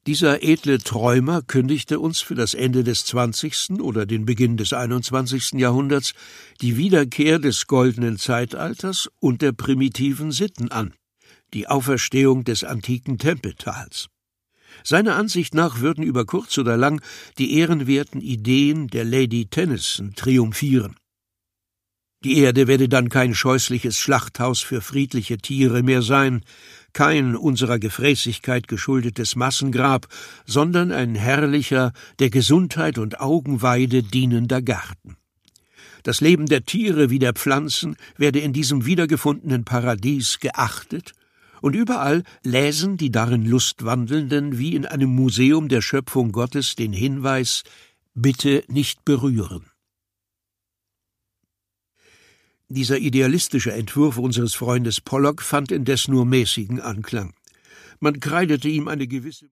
Dieser edle Träumer kündigte uns für das Ende des 20. oder den Beginn des 21. Jahrhunderts die Wiederkehr des goldenen Zeitalters und der primitiven Sitten an, die Auferstehung des antiken Tempeltals. Seiner Ansicht nach würden über kurz oder lang die ehrenwerten Ideen der Lady Tennyson triumphieren. Die Erde werde dann kein scheußliches Schlachthaus für friedliche Tiere mehr sein, kein unserer Gefräßigkeit geschuldetes Massengrab, sondern ein herrlicher, der Gesundheit und Augenweide dienender Garten. Das Leben der Tiere wie der Pflanzen werde in diesem wiedergefundenen Paradies geachtet, und überall läsen die darin Lustwandelnden wie in einem Museum der Schöpfung Gottes den Hinweis: Bitte nicht berühren. Dieser idealistische Entwurf unseres Freundes Pollock fand indes nur mäßigen Anklang. Man kreidete ihm eine gewisse